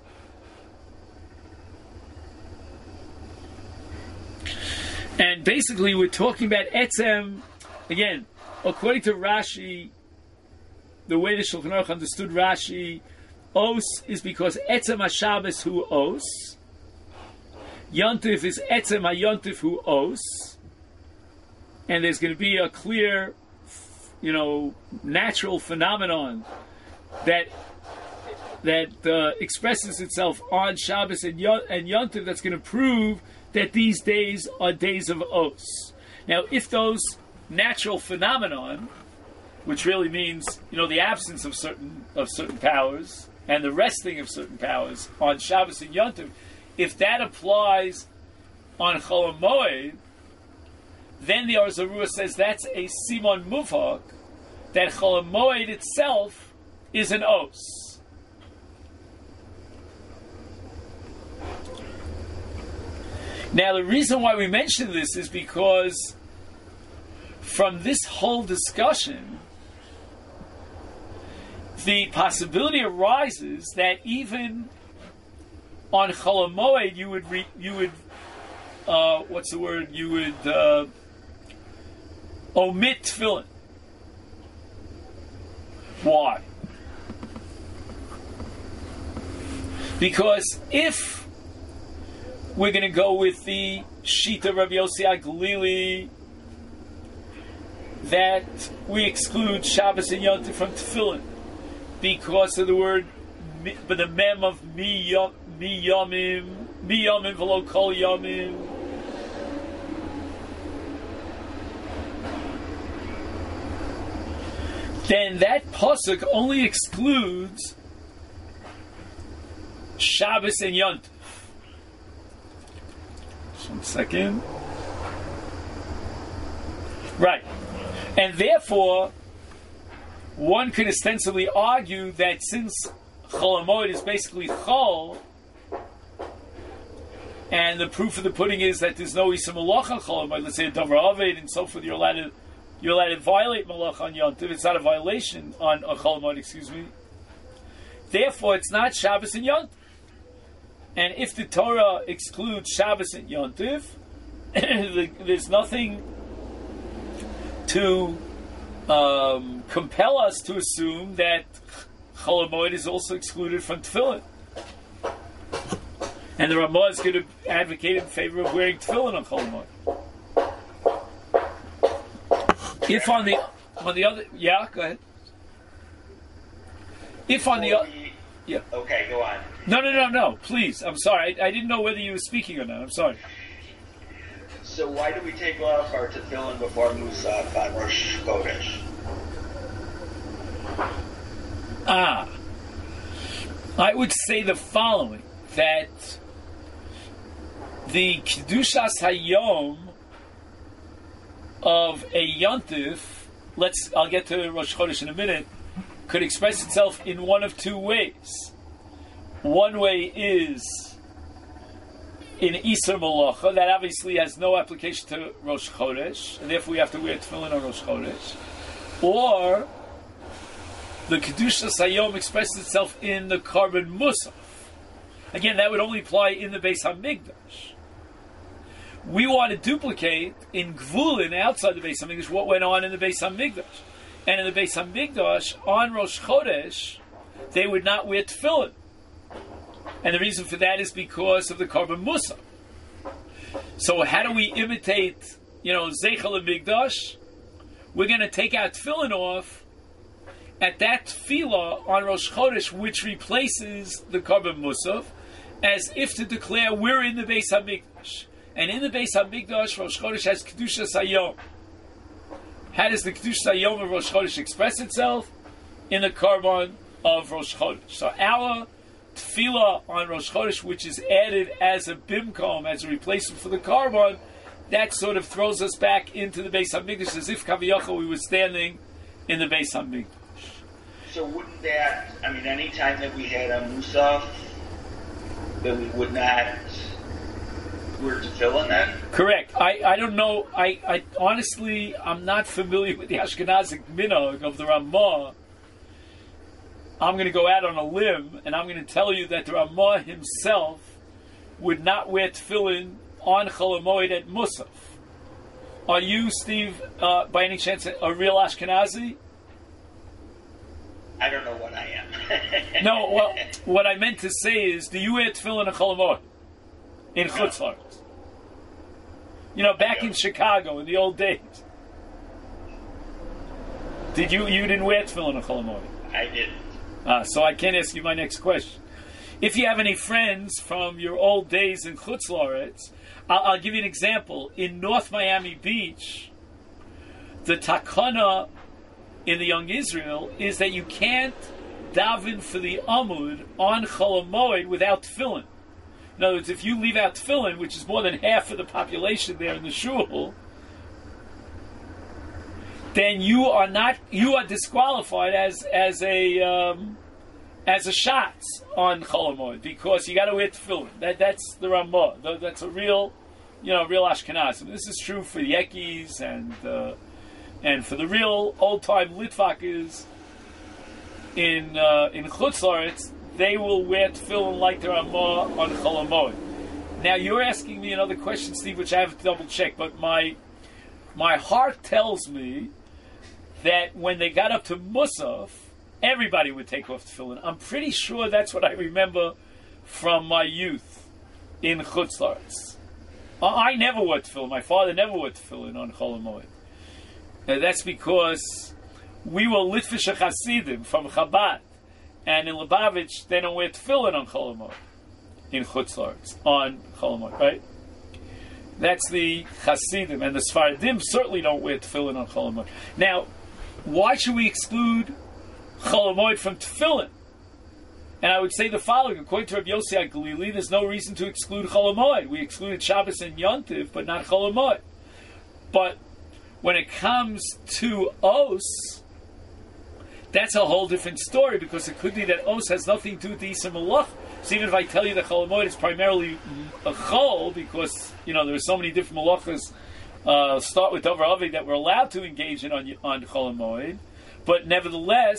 And basically, we're talking about etzem. Again, according to Rashi, the way the Shulchan Aruch understood Rashi, os is because etzem HaShabbos hu os. Yontif is etzem HaYontif hu os. And there's going to be a clear, you know, natural phenomenon that that uh, expresses itself on Shabbos and, Yon- and Yontif that's going to prove that these days are days of os. Now, if those natural phenomenon, which really means, you know, the absence of certain of certain powers and the resting of certain powers on Shabbos and Yontif, if that applies on Chol HaMoed, then the Or Zarua says that's a Simon Muvhak, that Chol HaMoed itself is an os. Now, the reason why we mention this is because from this whole discussion, the possibility arises that even on Chol HaMoed you would re, you would uh, what's the word you would uh, omit tefillin. Why? Because if we're going to go with the Shita Rabbi Yossi HaGlili that we exclude Shabbos and Yom Tov from tefillin because of the word, but the mem of mi yom, mi yomim, mi yomim v'lo kol yomim. Then that pasuk only excludes Shabbos and Yom Tov. One second. Right. And therefore, one could ostensibly argue that since Chol HaMoed is basically Chol, and the proof of the pudding is that there's no Isa Malach on Chol HaMoed, let's say a Davar Aved and so forth, you're allowed to, you're allowed to violate Malach on Yom Tov. It's not a violation on, on Chol HaMoed, excuse me. Therefore, it's not Shabbos and Yom Tov. And if the Torah excludes Shabbos and Yom Tov, there's nothing to um, compel us to assume that Chol HaMoed is also excluded from tefillin. And the Ramah is going to advocate in favor of wearing tefillin on Chol HaMoed. If on the on the other, yeah, go ahead. If on the other, yeah. Okay, go on. No, no, no, no. Please, I'm sorry. I, I didn't know whether you were speaking or not. I'm sorry. So why do we take off our tefillin before Musaf on Rosh Chodesh? Ah, I would say the following: that the Kedushas Hayom of a Yontif, let's, I'll get to Rosh Chodesh in a minute, could express itself in one of two ways. One way is in Isser Malacha, that obviously has no application to Rosh Chodesh, and therefore we have to wear tefillin on Rosh Chodesh. Or the Kedushas Hayom expresses itself in the Korban Musaf. Again, that would only apply in the Beis HaMikdash. We want to duplicate in Gvulin, outside the Beis HaMikdash, what went on in the Beis HaMikdash. And in the Beis HaMikdash, on Rosh Chodesh, they would not wear tefillin. And the reason for that is because of the Korban Musaf. So how do we imitate, you know, Zeichel HaMikdash? We're going to take our tefillin off at that tefillah on Rosh Chodesh, which replaces the Korban Musaf, as if to declare we're in the Beis HaMikdash. And in the Beis HaMikdash, Rosh Chodesh has Kedushas Hayom. How does the Kedushas Hayom of Rosh Chodesh express itself? In the Korban of Rosh Chodesh. So our tefillah on Rosh Chodesh, which is added as a bimkom, as a replacement for the Korban, that sort of throws us back into the Beis HaMikdash, as if Kaviyachal we were standing in the Beis HaMikdash. So wouldn't that, I mean, any time that we had a Musaf, that we would not wear tefillin then? Correct. I, I don't know, I, I honestly, I'm not familiar with the Ashkenazic minhag of the Ramah. I'm going to go out on a limb, and I'm going to tell you that the Ramah himself would not wear tefillin on Chol HaMoed at Musaf. Are you, Steve, uh, by any chance, a real Ashkenazi? I don't know what I am. No, well, what I meant to say is, do you wear tefillin on Chol HaMoed? In no. Chutz La'aretz? You know, back in Chicago, in the old days. Did you, you didn't wear tefillin on Chol HaMoed? I didn't. Uh, so I can't ask you my next question. If you have any friends from your old days in Chutz La'aretz, I'll, I'll give you an example. In North Miami Beach, the takana in the Young Israel is that you can't daven for the Amud on Chol HaMoed without tefillin. In other words, if you leave out tefillin, which is more than half of the population there in the shul, then you are not you are disqualified as as a um, as a shatz on Chol HaMoed, because you got to wear tefillin. That that's the Ramah. That's a real, you know, real Ashkenazim. This is true for Yekis and uh, and for the real old time Litvakis in uh, in Chutz La'aretz. They will wear tefillin like the Ramah on Chol HaMoed. Now you're asking me another question, Steve, which I have to double check. But my my heart tells me that when they got up to Musaf, everybody would take off tefillin. I'm pretty sure that's what I remember from my youth in Chutz La'aretz. I never wore tefillin. My father never wore tefillin on Chol HaMoed. And that's because we were Litvish Hasidim from Chabad. And in Lubavitch, they don't wear tefillin on Chol HaMoed. In Chutz La'aretz. On Chol HaMoed, right? That's the Hasidim. And the Sfaradim certainly don't wear tefillin on Chol HaMoed. Now, why should we exclude Chol HaMoed from tefillin? And I would say the following: according to Rabbi Yossi HaGalili, there's no reason to exclude Chol HaMoed. We excluded Shabbos and Yontiv, but not Chol HaMoed. But when it comes to Os, that's a whole different story, because it could be that Os has nothing to do with the Yisur Malach. So even if I tell you that Chol HaMoed is primarily a Chol, because, you know, there are so many different Malachas, uh, start with Dover Avi, that we're allowed to engage in on, on Chol HaMoed, but nevertheless,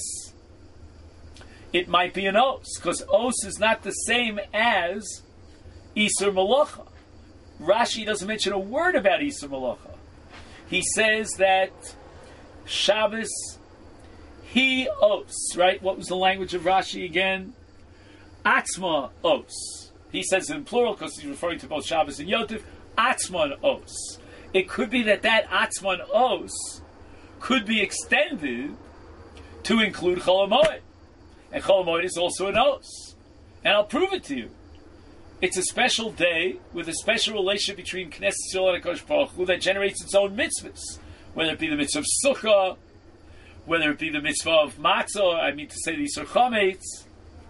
it might be an Os, because Os is not the same as Yisur Malacha. Rashi doesn't mention a word about Yisur Malacha. He says that Shabbos he os, right? What was the language of Rashi again? Atzma os. He says it in plural because he's referring to both Shabbos and Yotiv. Atzman os. It could be that that Atzman os could be extended to include Chol HaMoed. And Chol HaMoed is also an os. And I'll prove it to you. It's a special day with a special relationship between Knesset Yisrael and HaKadosh Baruch Hu that generates its own mitzvahs. Whether it be the mitzvah of Sukkah, whether it be the mitzvah of Matzah, I mean to say the Yisur Chametz.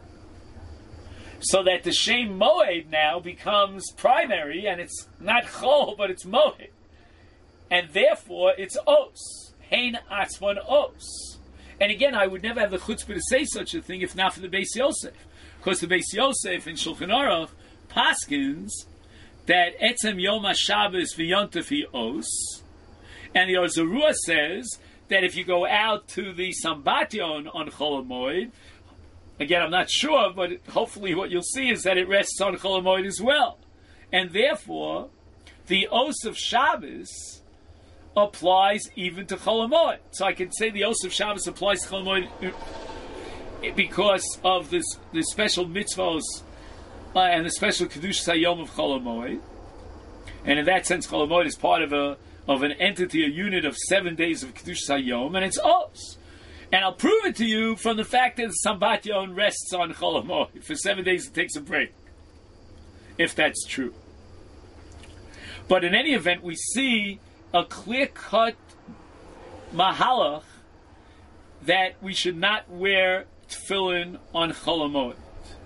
So that the Shem Moed now becomes primary, and it's not Chol, but it's Moed. And therefore, it's Os. Hein Atzman Os. And again, I would never have the chutzpah to say such a thing if not for the Beis Yosef. Because the Beis Yosef in Shulchan Aruch paskins that Etzem Yom HaShabbos v'Yontif hi Os, and the Orzarua says that if you go out to the Sambatyon on Chol HaMoed, again, I'm not sure, but hopefully what you'll see is that it rests on Chol HaMoed as well. And therefore, the Os of Shabbos applies even to Chol HaMoed. So I can say the Os of Shabbos applies to Chol HaMoed because of this, the special mitzvahs uh, and the special Kedushas HaYom of Chol HaMoed. And in that sense, Chol HaMoed is part of a of an entity, a unit of seven days of Kedushas HaYom, and it's Os. And I'll prove it to you from the fact that Sambatyon rests on Chol HaMoed. For seven days it takes a break, if that's true. But in any event, we see a clear-cut mahalach that we should not wear tefillin on Chol HaMoed.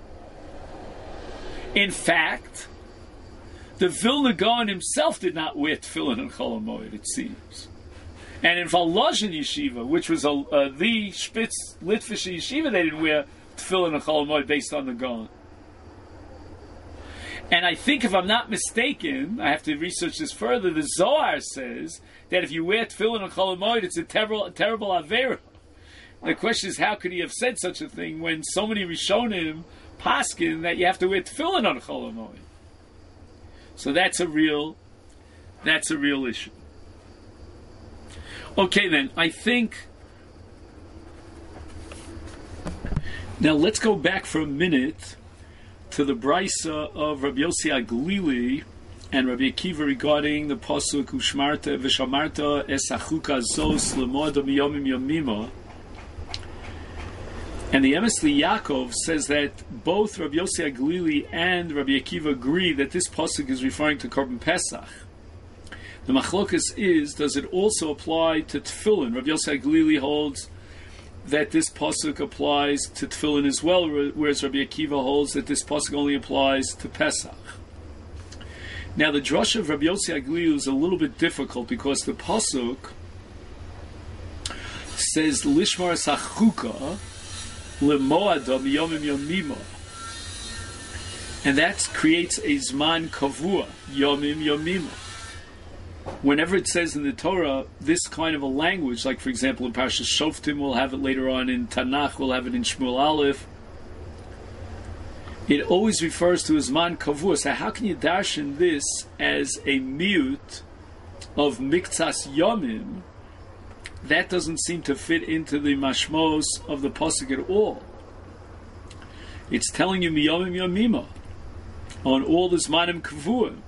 In fact, the Vilna Gaon himself did not wear tefillin on Chol HaMoed, it seems. And in Volozhin Yeshiva, which was a, uh, the Spitz Litvish Yeshiva, they didn't wear tefillin on Chol HaMoed based on the Gaon. And I think, if I'm not mistaken, I have to research this further, the Zohar says that if you wear tefillin on Chol HaMoed, it's a terrible, a terrible Avera. The question is, how could he have said such a thing when so many Rishonim paskin that you have to wear tefillin on Chol HaMoed? So that's a real, that's a real issue. Okay then, I think, now let's go back for a minute to the Brisa of Rabbi Yossi Aglili and Rabbi Akiva regarding the Pasuk Ushmarta V'shamarta Esachuka Zos L'moda Miyomim Yomima. And the Emes Yaakov says that both Rabbi Yossi Aglili and Rabbi Akiva agree that this pasuk is referring to Korban Pesach. The machlokas is, does it also apply to tefillin? Rabbi Yossi Aglili holds that this pasuk applies to tefillin as well, whereas Rabbi Akiva holds that this pasuk only applies to Pesach. Now the drush of Rabbi Yossi Aglili is a little bit difficult because the pasuk says Lishmar Sachuka Lemoada Miyomim Yomima, and that creates a Zman Kavua, Yomim Yomima. Whenever it says in the Torah this kind of a language, like for example in Parashas Shoftim, we'll have it later on in Tanakh, we'll have it in Shmuel Aleph, it always refers to a Zman Kavua. So how can you darshan this as a miut of Miktsas Yomim? That doesn't seem to fit into the mashmos of the pasuk at all. It's telling you miyomim yomima on all the zmanim kavuim.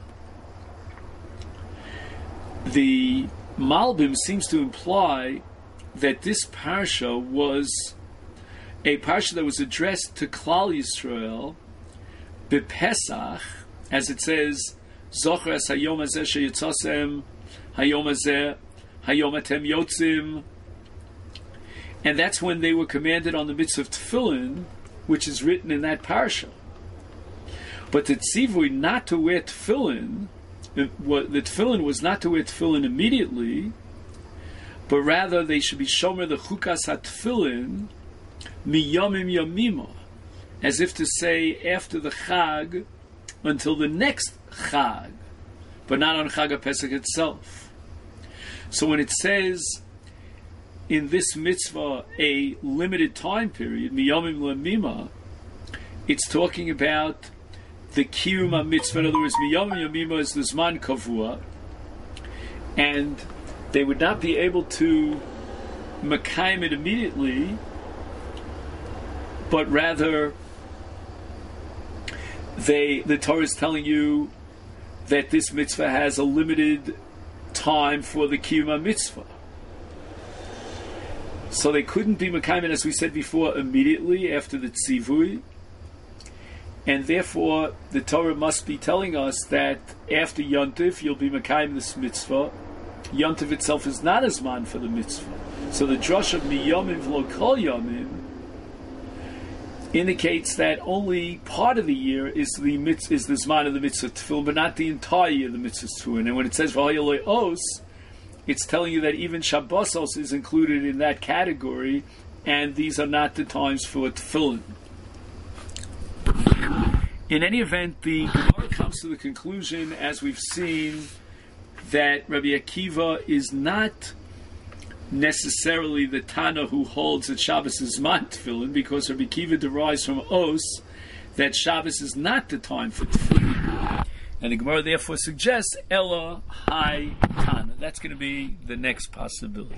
The Malbim seems to imply that this parsha was a parsha that was addressed to Klal Yisrael b'Pesach, as it says, Zocher es hayom hazeh sheyitzasem hayom hazeh Hayom Atem Yotzim, and that's when they were commanded on the mitzvah of tefillin, which is written in that parsha. But the tzivui not to wear tefillin, the tefillin was not to wear tefillin immediately, but rather they should be shomer the chukas ha-tefillin miyomim yomima, as if to say after the Chag until the next Chag, but not on Chag HaPesach itself. So when it says in this mitzvah a limited time period, miyomim lemima, it's talking about the kiyum mitzvah. In other words, miyomim yomima is the zman kavua, and they would not be able to makayim it immediately, but rather they the Torah is telling you that this mitzvah has a limited time for the kiyum mitzvah. So they couldn't be mekayim, as we said before, immediately after the tzivui, and therefore the Torah must be telling us that after Yontif you'll be mekayim this mitzvah. Yontif itself is not as man for the mitzvah. So the drush of miyomim v'lo kol yomim indicates that only part of the year is the mitz, is the zman of the mitzvah tefillin, but not the entire year of the mitzvah tefillin. And when it says v'hayolei os, it's telling you that even Shabbosos is included in that category, and these are not the times for tefillin. In any event, the Gemara comes to the conclusion, as we've seen, that Rabbi Akiva is not necessarily the Tana who holds that Shabbos is man tefillin, because Rabbi Kiva derives from Os that Shabbos is not the time for tefillin. And the Gemara therefore suggests Ella Hai Tana. That's going to be the next possibility.